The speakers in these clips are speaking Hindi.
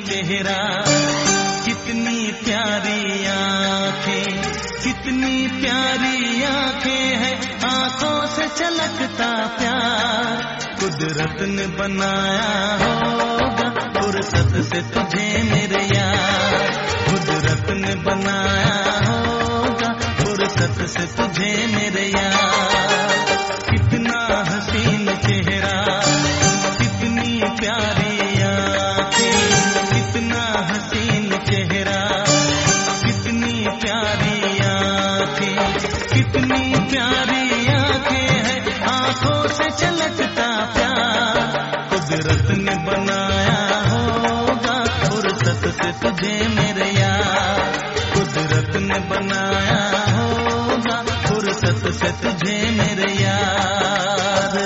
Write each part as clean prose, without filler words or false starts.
चेहरा, कितनी प्यारी आंखें, कितनी प्यारी आंखें हैं, आंखों से छलकता प्यार। कुदरत ने बनाया होगा फुर्सत से तुझे मेरे यार, कुदरत ने बनाया होगा फुर्सत से तुझे मेरे यार। कितना हसीन चेहरा, कितनी प्यारी आंखें, कितना हसीन चेहरा, कितनी प्यारी आंखें, कितनी प्यारी आंखें हैं, आंखों से छलकता प्यार। कुदरत ने बनाया होगा फुर्सत से तुझे मेरे यार, कुदरत ने बनाया होगा फुर्सत से तुझे मेरे यार।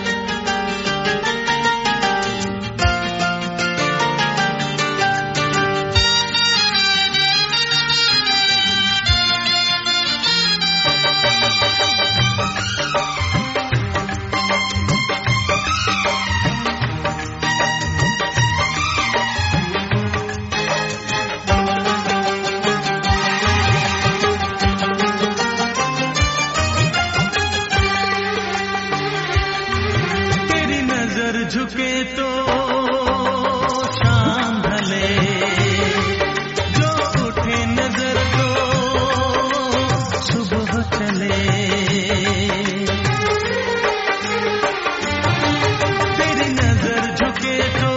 झुके तो शाम ढले, जो उठे नजर तो सुबह चले। तेरी नजर झुके तो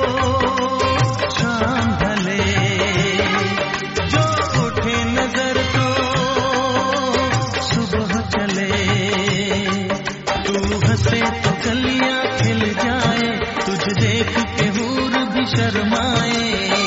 शाम ढले, जो उठे नजर तो सुबह चले। तू हंसे तो गलियां खिल जाए, तुझे देख के हूर भी शर्माए।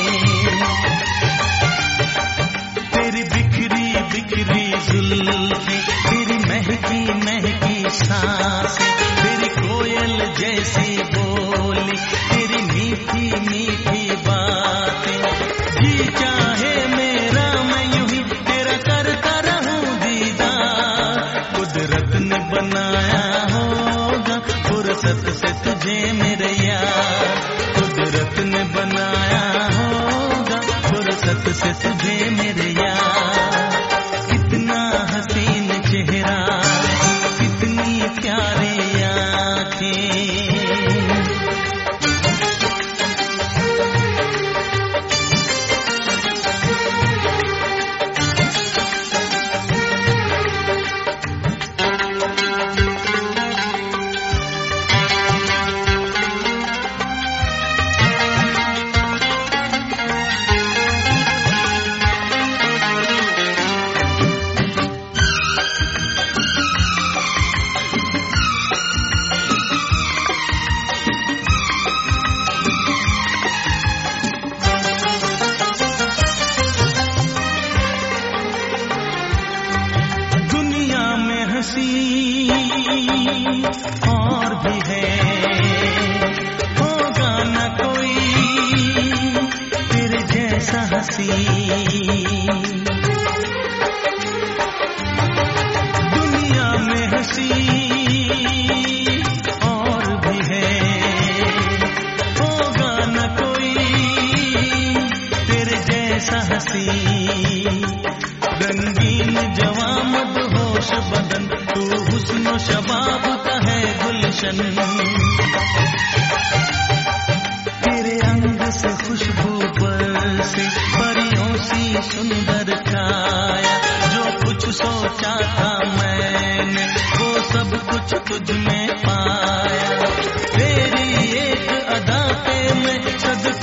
तेरी बिखरी बिखरी जुल्फें, तेरी महकी महकी सांसें, तेरी कोयल जैसी बोली, तेरी मीठी मीठी बातें। जी चाहे मेरा मैं यूं ही तेरा करता रहूं दीदार। कुदरत ने बनाया होगा फुर्सत से तुझे मेरे यार, कुदरत ने बनाया होगा फुर्सत से तुझे मेरे यार। कितना हसीन चेहरा, कितनी प्यारी आंखें। और भी है, होगा न कोई तेरे जैसा हंसी। दुनिया में हंसी और भी है, होगा न कोई तेरे जैसा हंसी। रंगीन जवां मदहोश बदन, तू हुस्न शबाब का है गुलशन। तेरे अंग से खुशबू बरसे, परियों सी सुंदर काया। जो कुछ सोचा था मैंने, वो सब कुछ तुझ में पाया। तेरी एक अदा पे मैं सद